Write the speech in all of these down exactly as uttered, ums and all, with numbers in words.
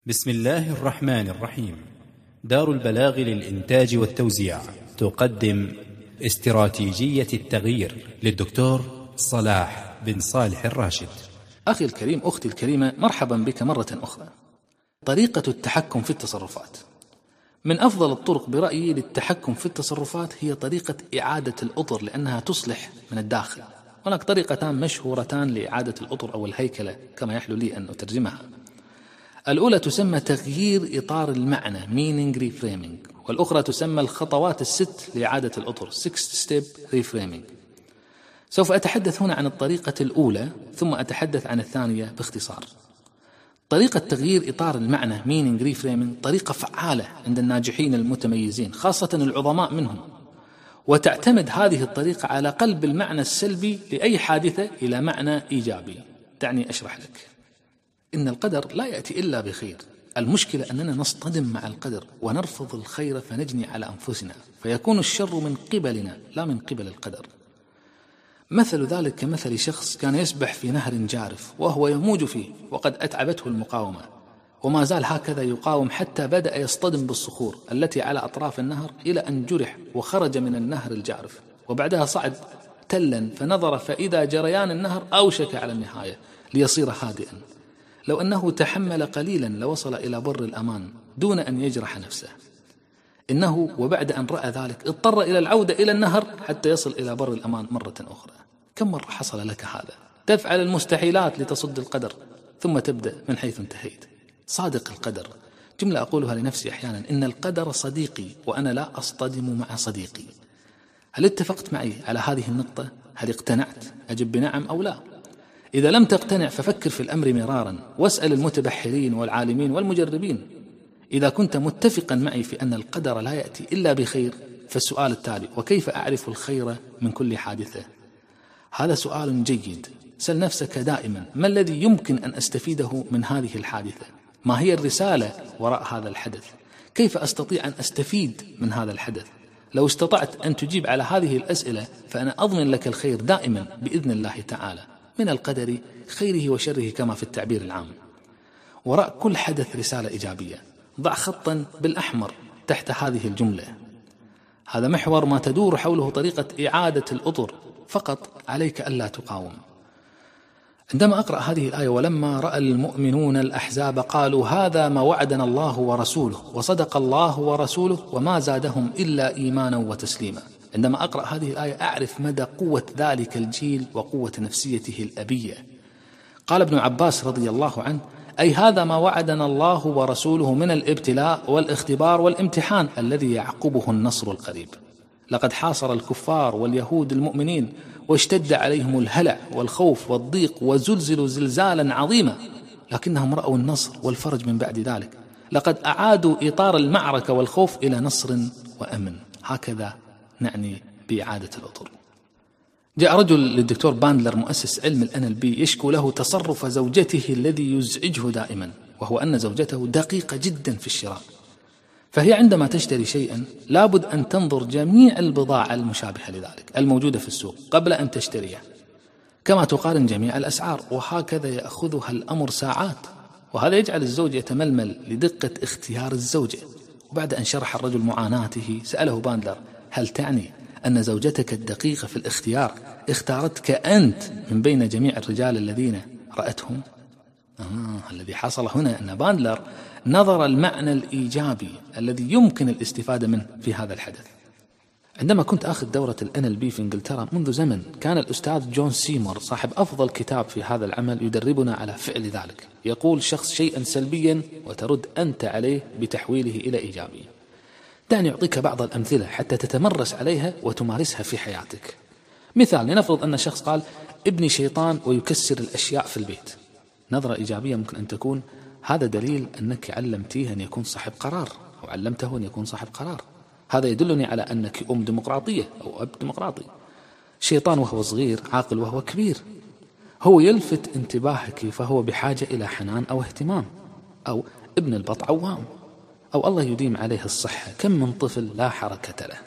بسم الله الرحمن الرحيم. دار البلاغ للإنتاج والتوزيع تقدم استراتيجية التغيير للدكتور صلاح بن صالح الراشد. أخي الكريم، أختي الكريمة، مرحبا بك مرة أخرى. طريقة التحكم في التصرفات. من أفضل الطرق برأيي للتحكم في التصرفات هي طريقة إعادة الأطر، لأنها تصلح من الداخل. هناك طريقتان مشهورتان لإعادة الأطر أو الهيكلة كما يحلو لي أن أترجمها. الأولى تسمى تغيير إطار المعنى meaning reframing، والأخرى تسمى الخطوات الست لإعادة الأطر six step reframing. سوف أتحدث هنا عن الطريقة الأولى ثم أتحدث عن الثانية باختصار. طريقة تغيير إطار المعنى meaning reframing طريقة فعالة عند الناجحين المتميزين، خاصة العظماء منهم، وتعتمد هذه الطريقة على قلب المعنى السلبي لأي حادثة إلى معنى إيجابي. دعني أشرح لك. إن القدر لا يأتي إلا بخير، المشكلة أننا نصطدم مع القدر ونرفض الخير فنجني على أنفسنا، فيكون الشر من قبلنا لا من قبل القدر. مثل ذلك كمثل شخص كان يسبح في نهر جارف وهو يموج فيه وقد أتعبته المقاومة، وما زال هكذا يقاوم حتى بدأ يصطدم بالصخور التي على أطراف النهر إلى أن جرح وخرج من النهر الجارف، وبعدها صعد تلا فنظر فإذا جريان النهر أوشك على النهاية ليصير هادئا. لو أنه تحمل قليلا لوصل إلى بر الأمان دون أن يجرح نفسه. إنه وبعد أن رأى ذلك اضطر إلى العودة إلى النهر حتى يصل إلى بر الأمان مرة أخرى. كم مرة حصل لك هذا؟ تفعل المستحيلات لتصد القدر ثم تبدأ من حيث انتهيت. صادق القدر. جملة أقولها لنفسي أحيانا: إن القدر صديقي وأنا لا أصطدم مع صديقي. هل اتفقت معي على هذه النقطة؟ هل اقتنعت؟ أجب بنعم أو لا. إذا لم تقتنع ففكر في الأمر مرارا واسأل المتبحرين والعالمين والمجربين. إذا كنت متفقا معي في أن القدر لا يأتي إلا بخير، فالسؤال التالي: وكيف أعرف الخير من كل حادثة؟ هذا سؤال جيد. سل نفسك دائما: ما الذي يمكن أن أستفيده من هذه الحادثة؟ ما هي الرسالة وراء هذا الحدث؟ كيف أستطيع أن أستفيد من هذا الحدث؟ لو استطعت أن تجيب على هذه الأسئلة فأنا أضمن لك الخير دائما بإذن الله تعالى، من القدر خيره وشره كما في التعبير العام. وراء كل حدث رسالة إيجابية. ضع خطا بالأحمر تحت هذه الجملة. هذا محور ما تدور حوله طريقة إعادة الأطر، فقط عليك ألا تقاوم. عندما أقرأ هذه الآية: ولما رأى المؤمنون الأحزاب قالوا هذا ما وعدنا الله ورسوله وصدق الله ورسوله وما زادهم إلا إيمانا وتسليما. عندما أقرأ هذه الآية أعرف مدى قوة ذلك الجيل وقوة نفسيته الأبية. قال ابن عباس رضي الله عنه: أي هذا ما وعدنا الله ورسوله من الابتلاء والاختبار والامتحان الذي يعقبه النصر القريب. لقد حاصر الكفار واليهود المؤمنين واشتد عليهم الهلع والخوف والضيق وزلزلوا زلزالا عظيما، لكنهم رأوا النصر والفرج من بعد ذلك. لقد أعادوا إطار المعركة والخوف إلى نصر وأمن. هكذا نعني بإعادة الأطر. جاء رجل للدكتور باندلر مؤسس علم ال إن إل بي يشكو له تصرف زوجته الذي يزعجه دائما، وهو أن زوجته دقيقة جدا في الشراء. فهي عندما تشتري شيئا لابد أن تنظر جميع البضاعة المشابهة لذلك الموجودة في السوق قبل أن تشتريها، كما تقارن جميع الأسعار، وهكذا يأخذها الأمر ساعات. وهذا يجعل الزوج يتململ لدقة اختيار الزوجة. وبعد أن شرح الرجل معاناته سأله باندلر: هل تعني أن زوجتك الدقيقة في الاختيار اختارتك أنت من بين جميع الرجال الذين رأتهم؟ آه الذي حصل هنا أن باندلر نظر المعنى الإيجابي الذي يمكن الاستفادة منه في هذا الحدث. عندما كنت أخذ دورة ال إن إل بي في إنجلترا منذ زمن، كان الأستاذ جون سيمور صاحب أفضل كتاب في هذا العمل يدربنا على فعل ذلك. يقول شخص شيئا سلبيا وترد أنت عليه بتحويله إلى إيجابي. دعني أعطيك بعض الأمثلة حتى تتمرس عليها وتمارسها في حياتك. مثال: لنفرض أن شخص قال ابني شيطان ويكسر الأشياء في البيت. نظرة إيجابية ممكن أن تكون: هذا دليل أنك علمتيه أن يكون صاحب قرار، أو علمته أن يكون صاحب قرار. هذا يدلني على أنك أم ديمقراطية أو أب ديمقراطي. شيطان وهو صغير، عاقل وهو كبير. هو يلفت انتباهك فهو بحاجة إلى حنان أو اهتمام. أو ابن البط عوام، أو الله يديم عليه الصحة، كم من طفل لا حركة له.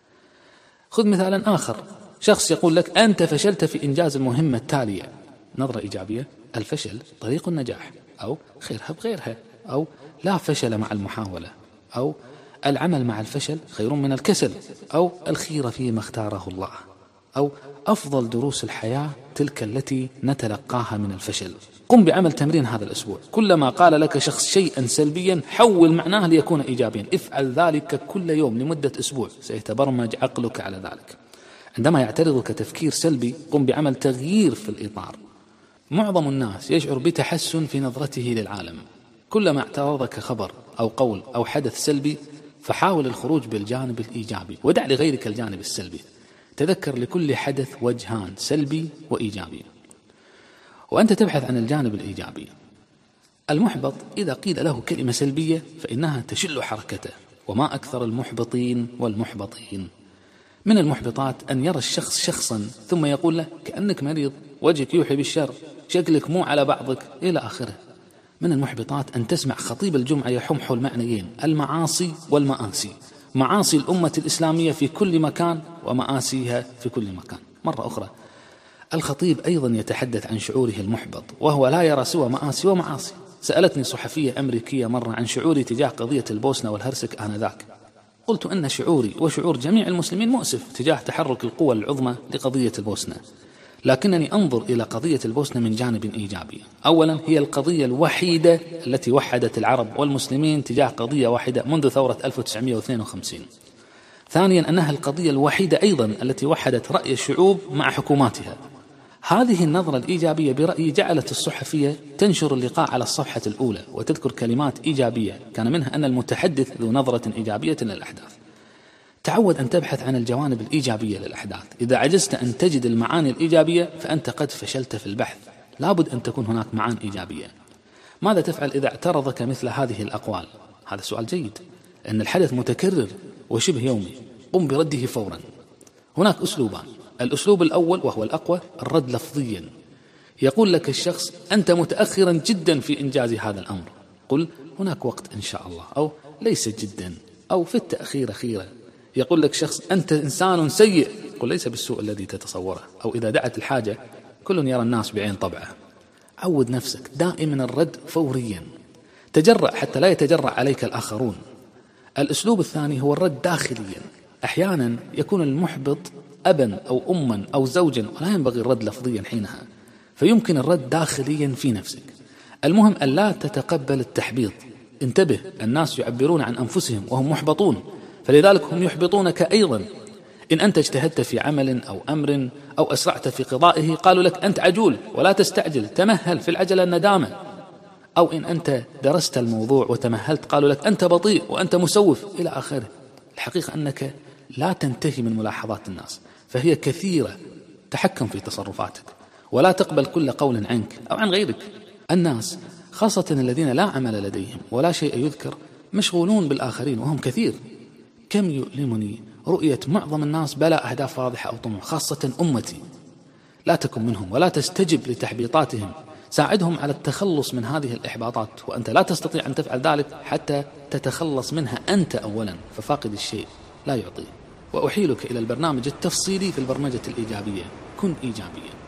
خذ مثالا آخر: شخص يقول لك أنت فشلت في إنجاز المهمة التالية. نظرة إيجابية: الفشل طريق النجاح، أو خيرها بغيرها. أو لا فشل مع المحاولة، أو العمل مع الفشل خير من الكسل، أو الخير فيما اختاره الله، أو أفضل دروس الحياة تلك التي نتلقاها من الفشل. قم بعمل تمرين هذا الأسبوع، كلما قال لك شخص شيئا سلبيا حول معناه ليكون إيجابيا، افعل ذلك كل يوم لمدة أسبوع، سيتبرمج عقلك على ذلك. عندما يعترضك تفكير سلبي قم بعمل تغيير في الإطار. معظم الناس يشعر بتحسن في نظرته للعالم، كلما اعترضك خبر أو قول أو حدث سلبي فحاول الخروج بالجانب الإيجابي ودع لغيرك الجانب السلبي. تذكر لكل حدث وجهان، سلبي وإيجابي، وأنت تبحث عن الجانب الإيجابي. المحبط إذا قيل له كلمة سلبية فإنها تشل حركته، وما أكثر المحبطين والمحبطين. من المحبطات أن يرى الشخص شخصا ثم يقول له كأنك مريض، وجهك يوحي بالشر، شكلك مو على بعضك، إلى آخره. من المحبطات أن تسمع خطيب الجمعة يحوم حول معنيين، المعاصي والمآسي، معاصي الأمة الإسلامية في كل مكان ومآسيها في كل مكان. مرة أخرى الخطيب أيضا يتحدث عن شعوره المحبط وهو لا يرى سوى مآسي ومعاصي. سألتني صحفية أمريكية مرة عن شعوري تجاه قضية البوسنة والهرسك آنذاك، قلت أن شعوري وشعور جميع المسلمين مؤسف تجاه تحرك القوى العظمى لقضية البوسنة، لكنني أنظر إلى قضية البوسنة من جانب إيجابي. أولا هي القضية الوحيدة التي وحدت العرب والمسلمين تجاه قضية واحدة منذ ثورة ألف وتسعمائة واثنين وخمسين. ثانيا أنها القضية الوحيدة أيضا التي وحدت رأي الشعوب مع حكوماتها. هذه النظرة الإيجابية برأيي جعلت الصحفية تنشر اللقاء على الصفحة الأولى وتذكر كلمات إيجابية كان منها أن المتحدث ذو نظرة إيجابية للأحداث. تعود أن تبحث عن الجوانب الإيجابية للأحداث. إذا عجزت أن تجد المعاني الإيجابية فأنت قد فشلت في البحث، لابد أن تكون هناك معاني إيجابية. ماذا تفعل إذا اعترضك مثل هذه الأقوال؟ هذا سؤال جيد. أن الحدث متكرر وشبه يومي، قم برده فورا. هناك أسلوبان، الأسلوب الأول وهو الأقوى، الرد لفظيا. يقول لك الشخص أنت متأخرا جدا في إنجاز هذا الأمر، قل هناك وقت إن شاء الله، أو ليس جدا، أو في التأخير خيرا. يقول لك شخص أنت إنسان سيء، قل ليس بالسوء الذي تتصوره، أو إذا دعت الحاجة كل يرى الناس بعين طبعه. عود نفسك دائما الرد فوريا، تجرأ حتى لا يتجرأ عليك الآخرون. الأسلوب الثاني هو الرد داخليا. أحيانا يكون المحبط أبا أو أما أو زوجا ولا ينبغي الرد لفظيا حينها، فيمكن الرد داخليا في نفسك. المهم أن لا تتقبل التحبيط. انتبه، الناس يعبرون عن أنفسهم وهم محبطون، فلذلك هم يحبطونك أيضا. إن أنت اجتهدت في عمل أو أمر أو أسرعت في قضائه قالوا لك أنت عجول ولا تستعجل، تمهل، في العجلة الندامة. أو إن أنت درست الموضوع وتمهلت قالوا لك أنت بطيء وأنت مسوف، إلى آخره. الحقيقة أنك لا تنتهي من ملاحظات الناس، فهي كثيرة. تحكم في تصرفاتك ولا تقبل كل قول عنك أو عن غيرك. الناس خاصة الذين لا عمل لديهم ولا شيء يذكر مشغولون بالآخرين وهم كثير. كم يؤلمني رؤية معظم الناس بلا أهداف واضحة أو طموح، خاصة أمتي. لا تكن منهم ولا تستجب لتحبيطاتهم، ساعدهم على التخلص من هذه الإحباطات، وأنت لا تستطيع أن تفعل ذلك حتى تتخلص منها أنت أولا، ففاقد الشيء لا يعطيه. وأحيلك إلى البرنامج التفصيلي في البرمجة الإيجابية. كن إيجابيا.